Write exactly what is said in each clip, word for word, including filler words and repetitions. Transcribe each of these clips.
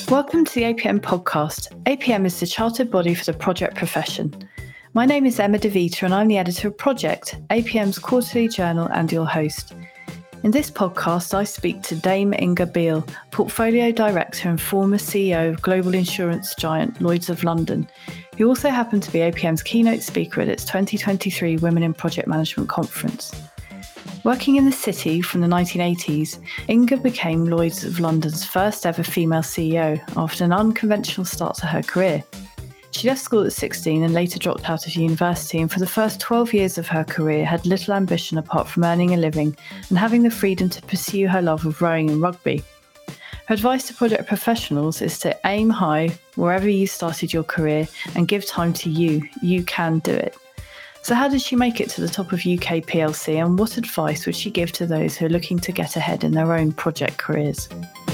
Welcome to the A P M podcast. A P M is the chartered body for the project profession. My name is Emma DeVita and I'm the editor of Project, A P M's quarterly journal and your host. In this podcast, I speak to Dame Inga Beale, Portfolio Director and former C E O of global insurance giant Lloyd's of London, who also happened to be A P M's keynote speaker at its twenty twenty-three Women in Project Management conference. Working in the city from the nineteen eighties, Inga became Lloyd's of London's first ever female C E O after an unconventional start to her career. She left school at sixteen and later dropped out of university, and for the first twelve years of her career had little ambition apart from earning a living and having the freedom to pursue her love of rowing and rugby. Her advice to project professionals is to aim high wherever you started your career and give time to you. You can do it. So how did she make it to the top of U K P L C, and what advice would she give to those who are looking to get ahead in their own project careers?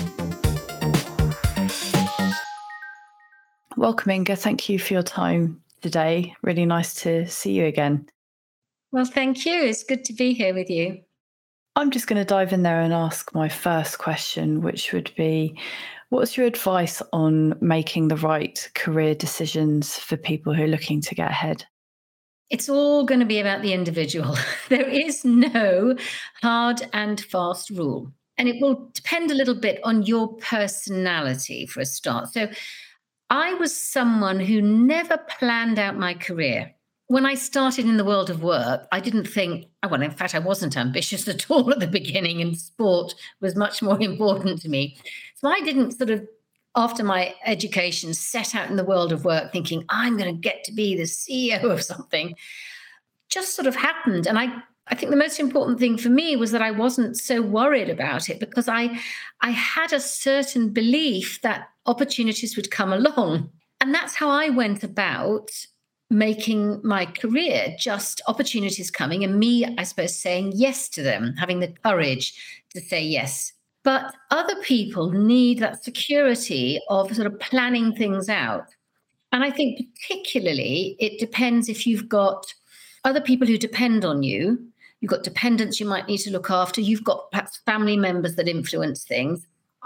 Welcome, Inga. Thank you for your time today. Really nice to see you again. Well, thank you. It's good to be here with you. I'm just going to dive in there and ask my first question, which would be, what's your advice on making the right career decisions for people who are looking to get ahead? It's all going to be about the individual. There is no hard and fast rule. And it will depend a little bit on your personality for a start. So I was someone who never planned out my career. When I started in the world of work, I didn't think, oh, well, in fact, I wasn't ambitious at all at the beginning, and sport was much more important to me. So I didn't sort of, after my education, set out in the world of work thinking, I'm going to get to be the C E O of something. Just sort of happened. And I, I think the most important thing for me was that I wasn't so worried about it, because I, I had a certain belief that opportunities would come along. And that's how I went about making my career, just opportunities coming and me, I suppose, saying yes to them, having the courage to say yes. But other people need that security of sort of planning things out. And I think particularly it depends if you've got other people who depend on you. You've got dependents you might need to look after. You've got perhaps family members that influence things.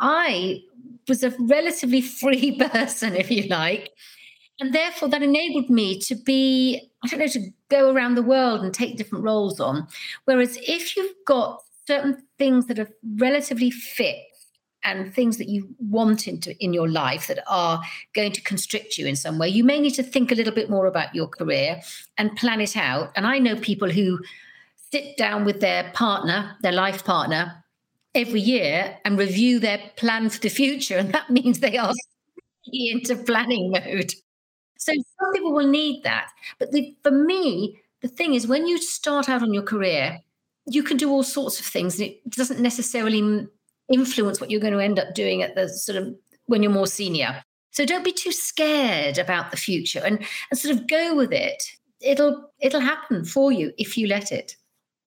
I was a relatively free person, if you like. And therefore that enabled me to be, I don't know, to go around the world and take different roles on. Whereas if you've got certain things that are relatively fit and things that you want into in your life that are going to constrict you in some way, you may need to think a little bit more about your career and plan it out. And I know people who sit down with their partner, their life partner, every year and review their plan for the future. And that means they are into planning mode. So some people will need that. But the, for me, the thing is, when you start out on your career, you can do all sorts of things, and it doesn't necessarily influence what you're going to end up doing at the sort of when you're more senior. So don't be too scared about the future, and, and sort of go with it. It'll it'll happen for you if you let it.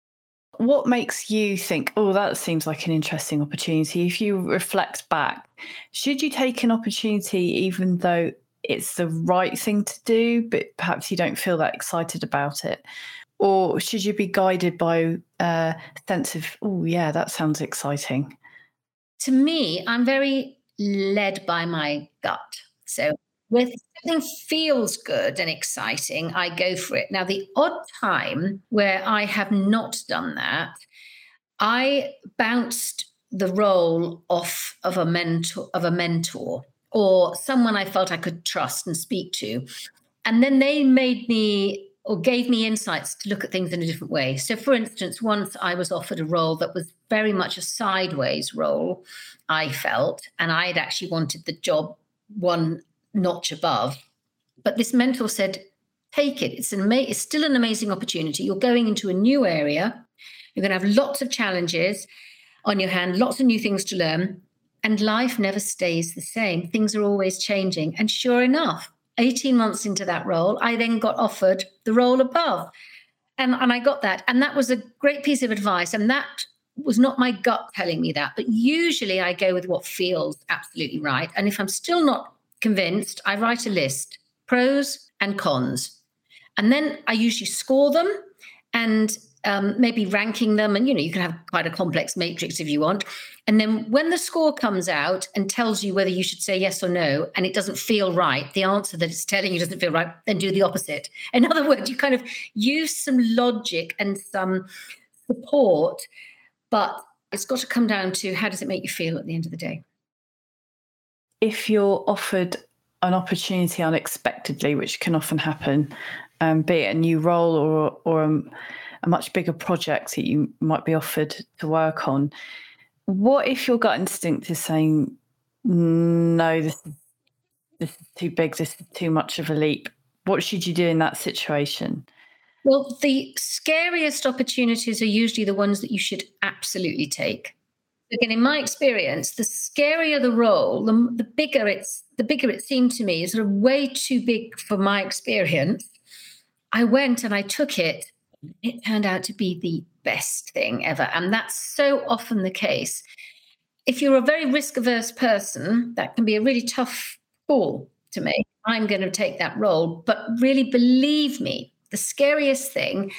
What makes you think, oh, that seems like an interesting opportunity? If you reflect back, should you take an opportunity even though it's the right thing to do, but perhaps you don't feel that excited about it? Or should you be guided by a sense of, oh, yeah, that sounds exciting? To me, I'm very led by my gut. So when something feels good and exciting, I go for it. Now, the odd time where I have not done that, I bounced the role off of a mentor, of a mentor or someone I felt I could trust and speak to. And then they made me or gave me insights to look at things in a different way. So, for instance, once I was offered a role that was very much a sideways role, I felt, and I had actually wanted the job one notch above. But this mentor said, take it. It's, an ama- it's still an amazing opportunity. You're going into a new area. You're going to have lots of challenges on your hand, lots of new things to learn. And life never stays the same. Things are always changing. And sure enough, eighteen months into that role, I then got offered the role above. And, and I got that. And that was a great piece of advice. And that was not my gut telling me that. But usually I go with what feels absolutely right. And if I'm still not convinced, I write a list, pros and cons. And then I usually score them. And um, maybe ranking them. And, you know, you can have quite a complex matrix if you want. And then when the score comes out and tells you whether you should say yes or no, and it doesn't feel right, the answer that it's telling you doesn't feel right, then do the opposite. In other words, you kind of use some logic and some support, but it's got to come down to how does it make you feel at the end of the day? If you're offered an opportunity unexpectedly, which can often happen, um, be it a new role or or a, a much bigger project that you might be offered to work on, what if your gut instinct is saying, no, this is, this is too big, this is too much of a leap? What should you do in that situation? Well, the scariest opportunities are usually the ones that you should absolutely take. Again, in my experience, the scarier the role, the, the bigger it's the bigger it seemed to me. Is sort of way too big for my experience. I went and I took it. It turned out to be the best thing ever, and that's so often the case. If you're a very risk-averse person, that can be a really tough call to make. I'm going to take that role, but really believe me, the scariest thing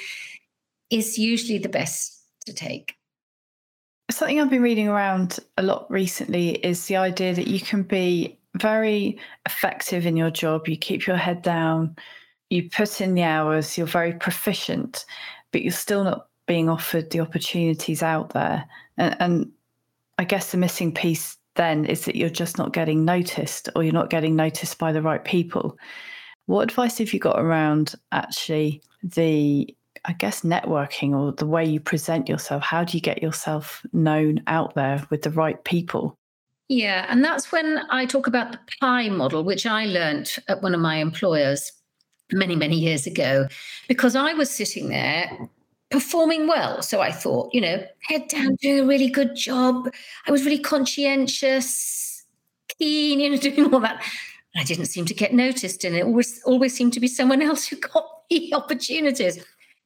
is usually the best to take. Something I've been reading around a lot recently is the idea that you can be very effective in your job. You keep your head down, you put in the hours, you're very proficient, but you're still not being offered the opportunities out there. And, and I guess the missing piece then is that you're just not getting noticed, or you're not getting noticed by the right people. What advice have you got around actually the I guess networking, or the way you present yourself? How do you get yourself known out there with the right people? Yeah, and that's when I talk about the pie model, which I learned at one of my employers many, many years ago, because I was sitting there performing well. So I thought, you know, head down, doing a really good job. I was really conscientious, keen, you know, doing all that. I didn't seem to get noticed, and it always, always seemed to be someone else who got the opportunities.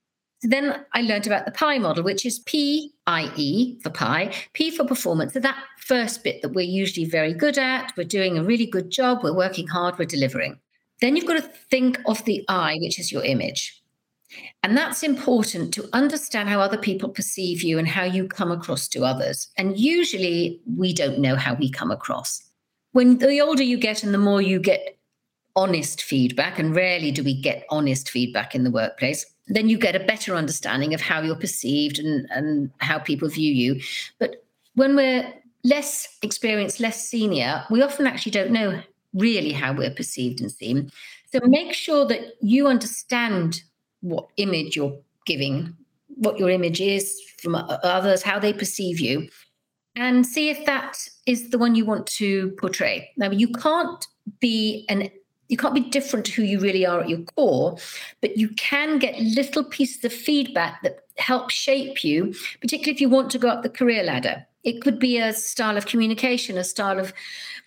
Then I learned about the pie model, which is P I E for pie, P for performance. So that first bit that we're usually very good at, we're doing a really good job, we're working hard, we're delivering. Then you've got to think of the I, which is your image. And that's important to understand how other people perceive you and how you come across to others. And usually we don't know how we come across. When the older you get and the more you get honest feedback, and rarely do we get honest feedback in the workplace, then you get a better understanding of how you're perceived and, and how people view you. But when we're less experienced, less senior, we often actually don't know really how we're perceived and seen. So make sure that you understand what image you're giving, what your image is from others, how they perceive you, and see if that is the one you want to portray. Now, you can't be an You can't be different to who you really are at your core, but you can get little pieces of feedback that help shape you, particularly if you want to go up the career ladder. It could be a style of communication, a style of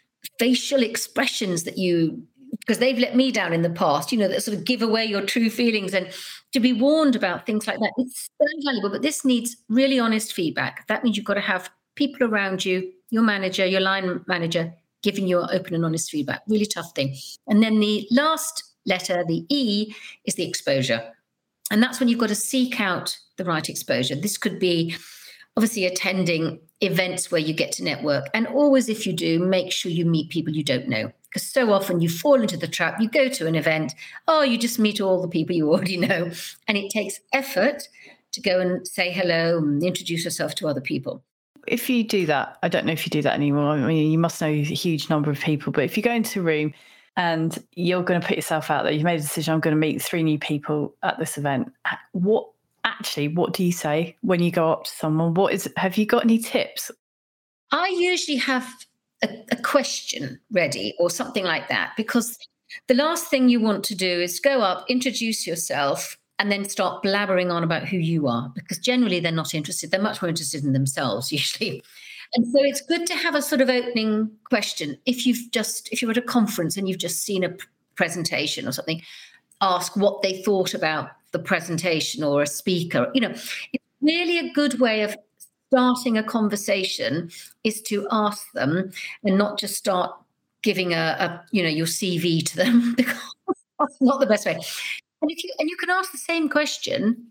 facial expressions that you, because they've let me down in the past, you know, that sort of give away your true feelings, and to be warned about things like that. It's so valuable, but this needs really honest feedback. That means you've got to have people around you, your manager, your line manager, giving you open and honest feedback. Really tough thing. And then the last letter, the E, is the exposure. And that's when you've got to seek out the right exposure. This could be obviously attending events where you get to network. And always, if you do, make sure you meet people you don't know. Because so often you fall into the trap. You go to an event, oh, you just meet all the people you already know. And it takes effort to go and say hello and introduce yourself to other people. If you do that, I don't know if you do that anymore. I mean, you must know a huge number of people, but if you go into a room and you're going to put yourself out there, you've made a decision, I'm going to meet three new people at this event. What actually, what do you say when you go up to someone? What is, have you got any tips? I usually have a, a question ready or something like that, because the last thing you want to do is go up, introduce yourself, and then start blabbering on about who you are, because generally they're not interested. They're much more interested in themselves usually. And so it's good to have a sort of opening question. If you've just, if you're at a conference and you've just seen a presentation or something, ask what they thought about the presentation or a speaker. You know, it's really a good way of starting a conversation is to ask them and not just start giving a, a you know, your C V to them, because that's not the best way. And, if you, and you can ask the same question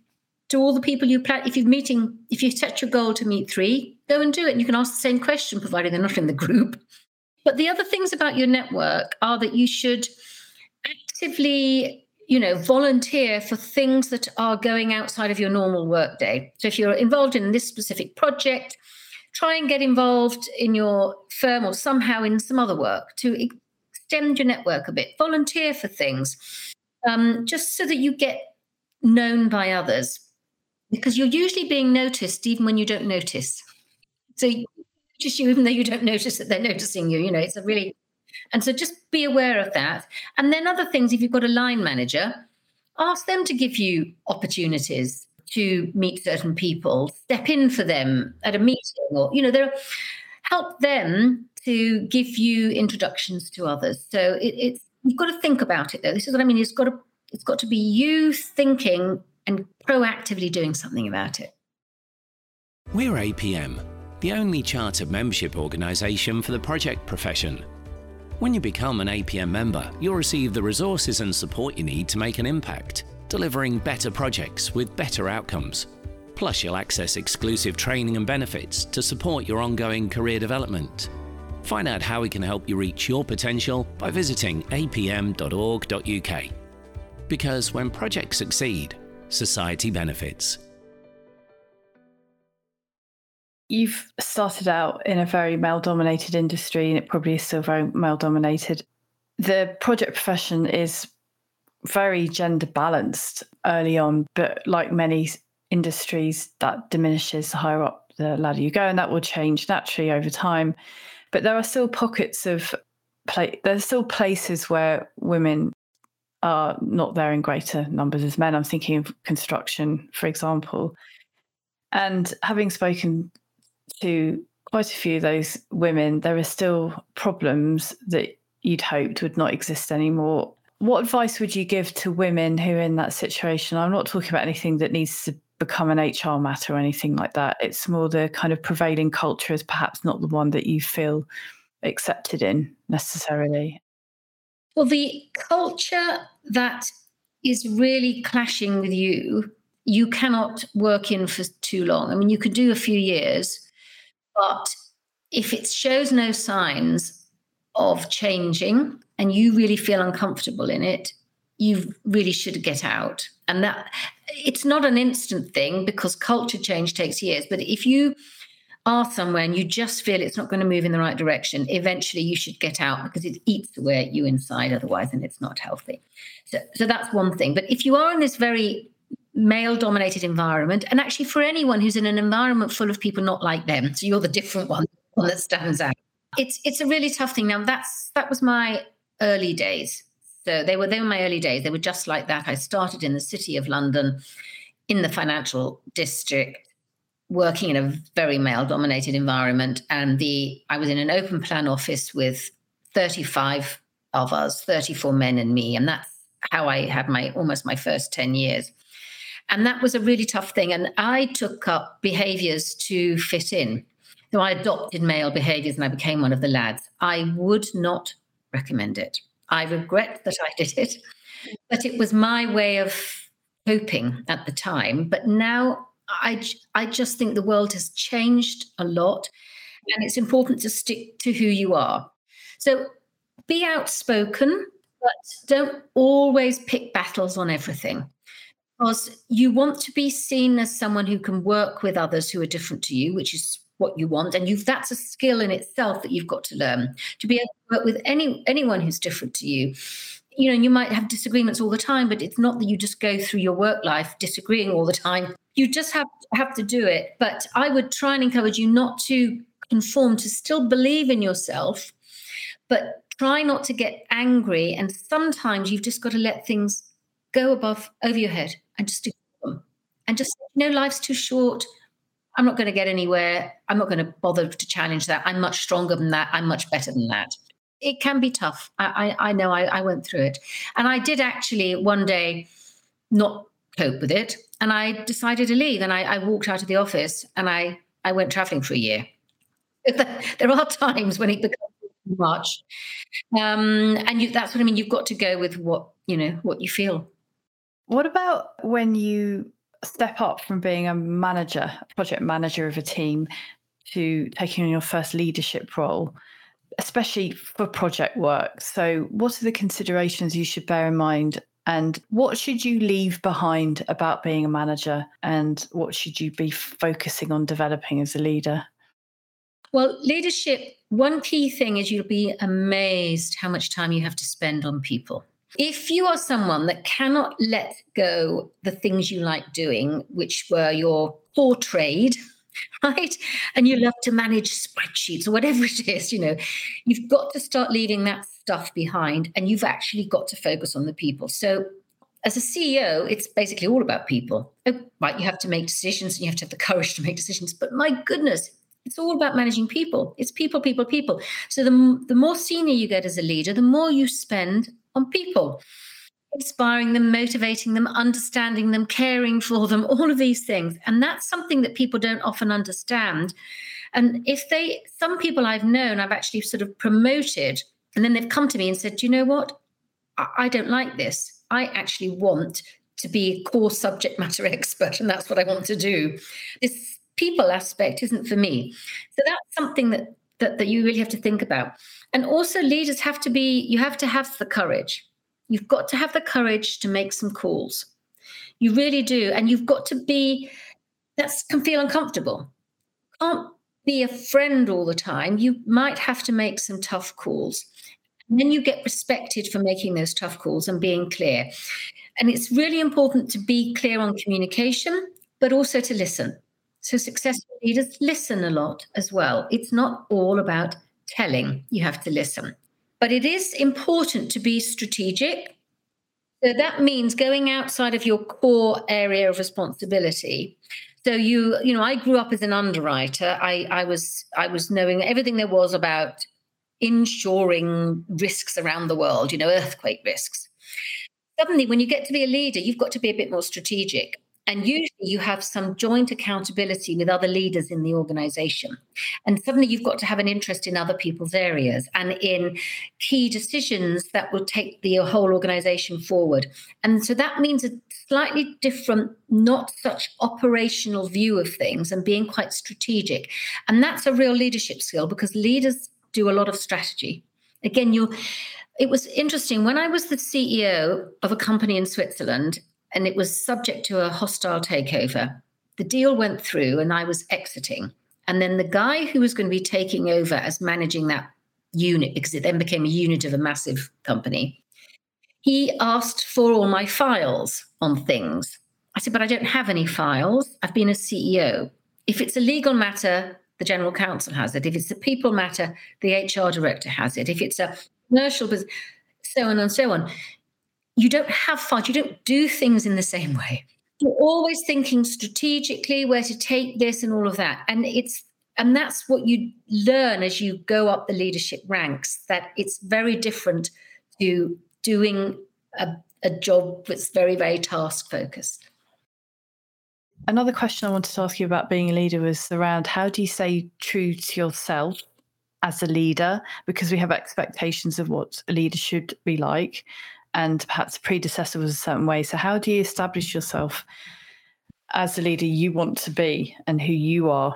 to all the people you plan. If you're meeting, if you set your goal to meet three, go and do it. And you can ask the same question, provided they're not in the group. But the other things about your network are that you should actively, you know, volunteer for things that are going outside of your normal workday. So if you're involved in this specific project, try and get involved in your firm or somehow in some other work to extend your network a bit. Volunteer for things, um, just so that you get known by others, because you're usually being noticed even when you don't notice. So you notice you even though you don't notice that they're noticing you. You know, it's a really... And so just be aware of that. And then other things, if you've got a line manager, ask them to give you opportunities to meet certain people, step in for them at a meeting, or, you know, there, help them to give you introductions to others. So it, it's, you've got to think about it, though. This is what I mean. It's got to, it's got to be you thinking and proactively doing something about it. We're A P M, the only chartered membership organisation for the project profession. When you become an A P M member, you'll receive the resources and support you need to make an impact, delivering better projects with better outcomes. Plus, you'll access exclusive training and benefits to support your ongoing career development. Find out how we can help you reach your potential by visiting a p m dot org dot u k. Because when projects succeed, society benefits. You've started out in a very male-dominated industry, and it probably is still very male-dominated. The project profession is very gender-balanced early on, but like many industries, that diminishes the higher up the ladder you go, and that will change naturally over time. But there are still pockets of play. There's still places where women are not there in greater numbers as men. I'm thinking of construction, for example. And having spoken to quite a few of those women, there are still problems that you'd hoped would not exist anymore. What advice would you give to women who are in that situation? I'm not talking about anything that needs to become an H R matter or anything like that. It's more the kind of prevailing culture is perhaps not the one that you feel accepted in necessarily. Well, the culture that is really clashing with you, you cannot work in for too long. I mean, you could do a few years, but if it shows no signs of changing and you really feel uncomfortable in it, you really should get out. And that it's not an instant thing because culture change takes years. But if you are somewhere and you just feel it's not going to move in the right direction, eventually you should get out because it eats away at you inside otherwise, and it's not healthy. So, so that's one thing. But if you are in this very male-dominated environment, and actually for anyone who's in an environment full of people not like them, so you're the different one, the one that stands out. It's it's a really tough thing. Now that's that was my early days. So they were they were my early days. They were just like that. I started in the City of London, in the financial district, working in a very male-dominated environment, and the I was in an open plan office with thirty-five of us, thirty-four men and me, and that's how I had my almost my first ten years. And that was a really tough thing. And I took up behaviours to fit in. So I adopted male behaviours and I became one of the lads. I would not recommend it. I regret that I did it, but it was my way of coping at the time. But now I, I just think the world has changed a lot, and it's important to stick to who you are. So be outspoken, but don't always pick battles on everything. Because you want to be seen as someone who can work with others who are different to you, which is what you want. And you've, that's a skill in itself that you've got to learn, to be able to work with any anyone who's different to you. You know, you might have disagreements all the time, but it's not that you just go through your work life disagreeing all the time. You just have, have to do it. But I would try and encourage you not to conform, to still believe in yourself, but try not to get angry. And sometimes you've just got to let things go above, over your head and just do them. And just, you know, life's too short. I'm not going to get anywhere. I'm not going to bother to challenge that. I'm much stronger than that. I'm much better than that. It can be tough. I, I, I know I, I went through it. And I did actually one day not cope with it. And I decided to leave. And I, I walked out of the office and I, I went traveling for a year. There are times when it becomes too much. Um, and you, that's what I mean. You've got to go with what, you know, what you feel. What about when you step up from being a manager, a project manager of a team, to taking on your first leadership role, especially for project work. So what are the considerations you should bear in mind, and what should you leave behind about being a manager, and what should you be focusing on developing as a leader? Well, leadership, one key thing is you'll be amazed how much time you have to spend on people. If you are someone that cannot let go the things you like doing, which were your core trade, right? And you love to manage spreadsheets or whatever it is, you know, you've got to start leaving that stuff behind, and you've actually got to focus on the people. So as a C E O, it's basically all about people. Oh, right, you have to make decisions and you have to have the courage to make decisions. But my goodness, it's all about managing people. It's people, people, people. So the, the more senior you get as a leader, the more you spend on people, inspiring them, motivating them, understanding them, caring for them, all of these things. And that's something that people don't often understand. And if they, some people I've known, I've actually sort of promoted, and then they've come to me and said, you know what? I, I don't like this. I actually want to be a core subject matter expert, and that's what I want to do. This people aspect isn't for me. So that's something that, that that you really have to think about. And also leaders have to be, you have to have the courage. You've got to have the courage to make some calls. You really do. And you've got to be, that can feel uncomfortable. Can't be a friend all the time. You might have to make some tough calls. And then you get respected for making those tough calls and being clear. And it's really important to be clear on communication, but also to listen. So successful leaders listen a lot as well. It's not all about telling. You have to listen. But it is important to be strategic. So that means going outside of your core area of responsibility. So you, you know, I grew up as an underwriter. I, I was, I was knowing everything there was about insuring risks around the world, you know, earthquake risks. Suddenly, when you get to be a leader, you've got to be a bit more strategic. And usually you have some joint accountability with other leaders in the organization. And suddenly you've got to have an interest in other people's areas and in key decisions that will take the whole organization forward. And so that means a slightly different, not such operational view of things and being quite strategic. And that's a real leadership skill, because leaders do a lot of strategy. Again, you, it was interesting. When I was the C E O of a company in Switzerland, and it was subject to a hostile takeover, the deal went through and I was exiting. And then the guy who was going to be taking over as managing that unit, because it then became a unit of a massive company, he asked for all my files on things. I said, but I don't have any files. I've been a C E O. If it's a legal matter, the general counsel has it. If it's a people matter, the H R director has it. If it's a commercial business, so on and so on. You don't have files. You don't do things in the same way. You're always thinking strategically where to take this and all of that. And it's and that's what you learn as you go up the leadership ranks, that it's very different to doing a, a job that's very, very task focused. Another question I wanted to ask you about being a leader was around, how do you stay true to yourself as a leader? Because we have expectations of what a leader should be like, and perhaps a predecessor was a certain way. So how do you establish yourself as a leader you want to be and who you are?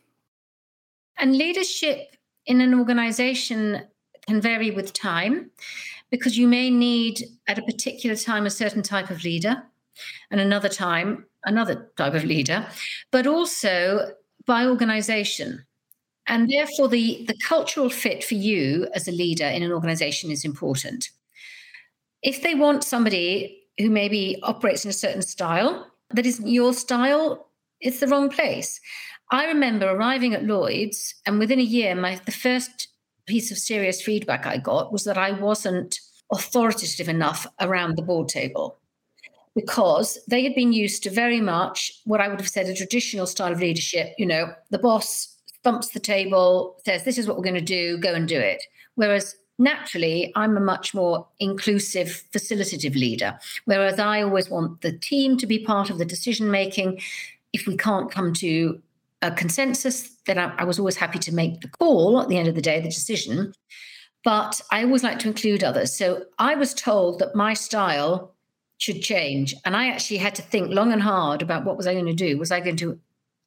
And leadership in an organization can vary with time, because you may need at a particular time a certain type of leader, and another time another type of leader, but also by organization. And therefore the, the cultural fit for you as a leader in an organization is important. If they want somebody who maybe operates in a certain style that isn't your style, it's the wrong place. I remember arriving at Lloyd's, and within a year, my the first piece of serious feedback I got was that I wasn't authoritative enough around the board table, because they had been used to very much what I would have said a traditional style of leadership. You know, the boss thumps the table, says, this is what we're going to do, go and do it. Whereas naturally, I'm a much more inclusive, facilitative leader, whereas I always want the team to be part of the decision-making. If we can't come to a consensus, then I, I was always happy to make the call at the end of the day, the decision. But I always like to include others. So I was told that my style should change. And I actually had to think long and hard about what was I going to do. Was I going to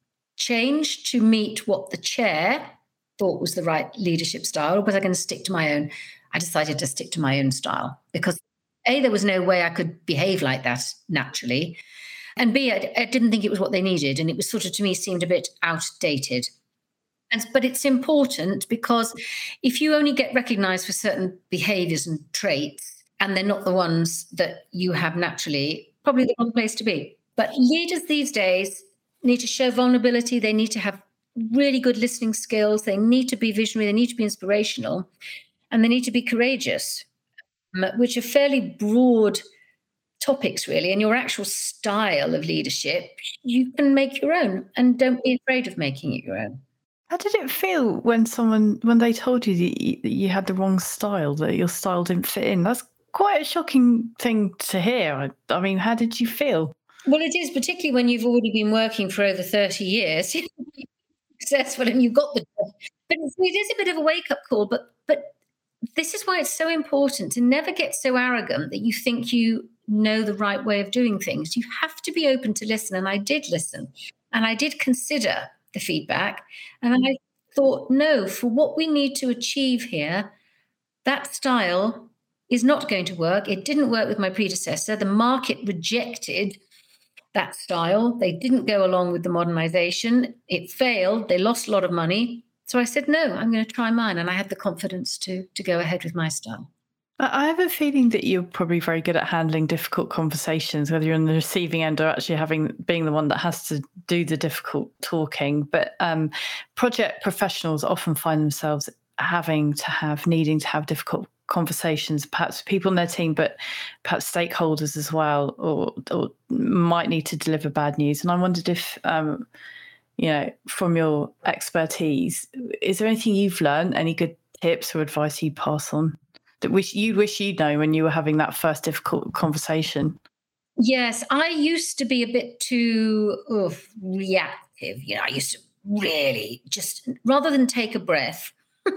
change to meet what the chair thought was the right leadership style, or was I going to stick to my own? I decided to stick to my own style because A, there was no way I could behave like that naturally. And B, I, I didn't think it was what they needed. And it was sort of, to me, seemed a bit outdated. And, but it's important because if you only get recognized for certain behaviors and traits, and they're not the ones that you have naturally, probably the wrong place to be. But leaders these days need to show vulnerability. They need to have really good listening skills. They need to be visionary. They need to be inspirational. And they need to be courageous, which are fairly broad topics, really. And your actual style of leadership, you can make your own. And don't be afraid of making it your own. How did it feel when someone, when they told you that you, that you had the wrong style, that your style didn't fit in? That's quite a shocking thing to hear. I, I mean, how did you feel? Well, it is, particularly when you've already been working for over thirty years, successful, and you've got the job. But it is a bit of a wake-up call. But but this is why it's so important to never get so arrogant that you think you know the right way of doing things. You have to be open to listen. And I did listen. And I did consider the feedback. And I thought, no, for what we need to achieve here, that style is not going to work. It didn't work with my predecessor. The market rejected that style. They didn't go along with the modernization. It failed. They lost a lot of money. So I said, no, I'm going to try mine. And I had the confidence to, to go ahead with my style. I have a feeling that you're probably very good at handling difficult conversations, whether you're on the receiving end or actually having being the one that has to do the difficult talking. But um, project professionals often find themselves having to have, needing to have difficult conversations, perhaps people on their team, but perhaps stakeholders as well, or, or might need to deliver bad news. And I wondered if, um, you know, from your expertise, is there anything you've learned, any good tips or advice you pass on that wish you wish you'd know when you were having that first difficult conversation? Yes, I used to be a bit too oof, reactive. You know, I used to really just, rather than take a breath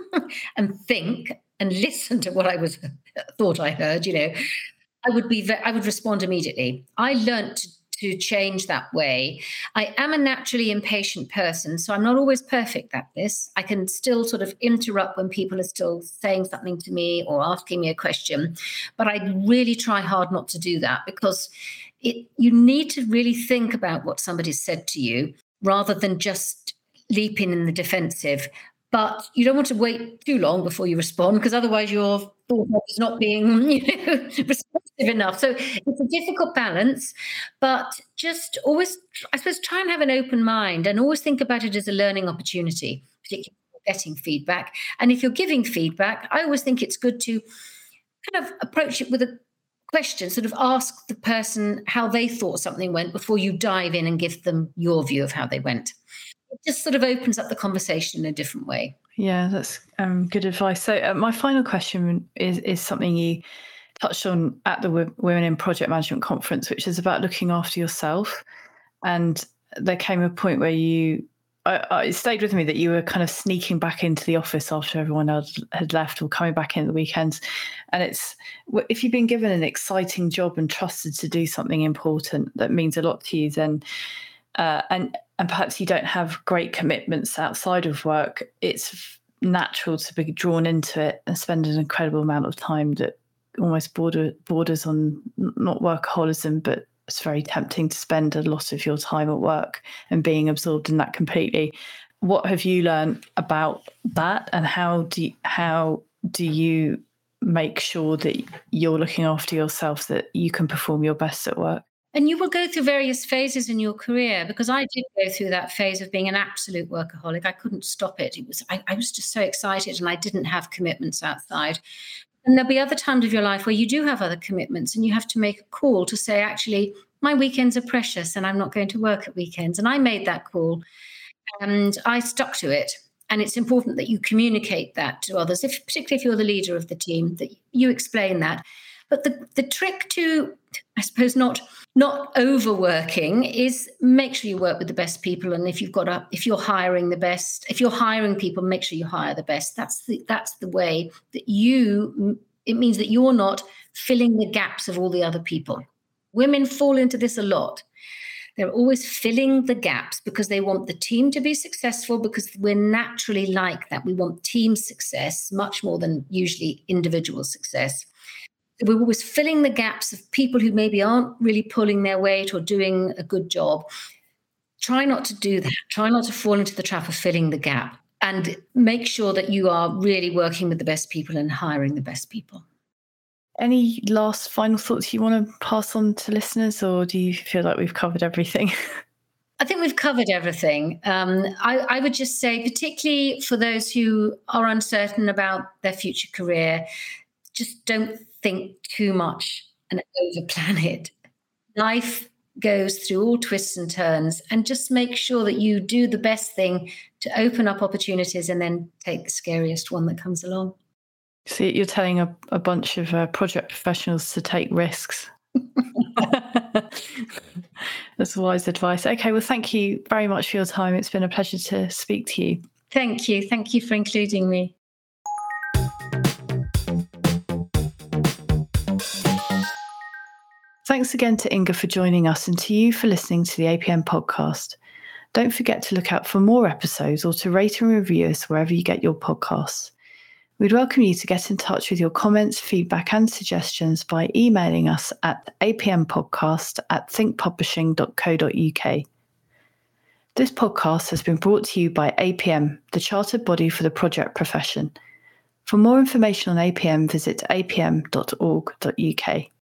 and think and listen to what I was thought I heard, you know, I would be, I would respond immediately. I learned to, to change that way. I am a naturally impatient person, so I'm not always perfect at this. I can still sort of interrupt when people are still saying something to me or asking me a question, but I really try hard not to do that because it, you need to really think about what somebody's said to you rather than just leaping in the defensive. But you don't want to wait too long before you respond because otherwise your thought is not being, you know, responsive enough. So it's a difficult balance, but just always, I suppose, try and have an open mind and always think about it as a learning opportunity, particularly getting feedback. And if you're giving feedback, I always think it's good to kind of approach it with a question, sort of ask the person how they thought something went before you dive in and give them your view of how they went. It just sort of opens up the conversation in a different way. Yeah, that's um, good advice. So uh, my final question is is something you touched on at the w- Women in Project Management conference, which is about looking after yourself. And there came a point where you, I, I, it stayed with me that you were kind of sneaking back into the office after everyone else had left or coming back in at the weekends. And it's, if you've been given an exciting job and trusted to do something important that means a lot to you, then, uh, and, and perhaps you don't have great commitments outside of work, it's natural to be drawn into it and spend an incredible amount of time that almost border, borders on not workaholism, but it's very tempting to spend a lot of your time at work and being absorbed in that completely. What have you learned about that, and how do you, how do you make sure that you're looking after yourself, that you can perform your best at work? And you will go through various phases in your career, because I did go through that phase of being an absolute workaholic. I couldn't stop it. It was I, I was just so excited, and I didn't have commitments outside. And there'll be other times of your life where you do have other commitments, and you have to make a call to say, actually, my weekends are precious and I'm not going to work at weekends. And I made that call and I stuck to it. And it's important that you communicate that to others, if, particularly if you're the leader of the team, that you explain that. But the, the trick to, I suppose, not not overworking is make sure you work with the best people. And if you've got a, if you're hiring the best, if you're hiring people, make sure you hire the best. That's the that's the way that you, it means that you're not filling the gaps of all the other people. Women fall into this a lot. They're always filling the gaps because they want the team to be successful, because we're naturally like that. We want team success much more than usually individual success. We're always filling the gaps of people who maybe aren't really pulling their weight or doing a good job. Try not to do that. Try not to fall into the trap of filling the gap, and make sure that you are really working with the best people and hiring the best people. Any last final thoughts you want to pass on to listeners, or do you feel like we've covered everything? I think we've covered everything. Um, I, I would just say, particularly for those who are uncertain about their future career, just don't think too much and overplan it. Life goes through all twists and turns, and just make sure that you do the best thing to open up opportunities and then take the scariest one that comes along. So you're telling a, a bunch of uh, project professionals to take risks. That's wise advice. Okay, well, thank you very much for your time. It's been a pleasure to speak to you. Thank you. Thank you for including me. Thanks again to Inga for joining us, and to you for listening to the A P M podcast. Don't forget to look out for more episodes or to rate and review us wherever you get your podcasts. We'd welcome you to get in touch with your comments, feedback and suggestions by emailing us at apmpodcast at thinkpublishing dot co dot uk. This podcast has been brought to you by A P M, the chartered body for the project profession. For more information on A P M, visit a p m dot org dot u k.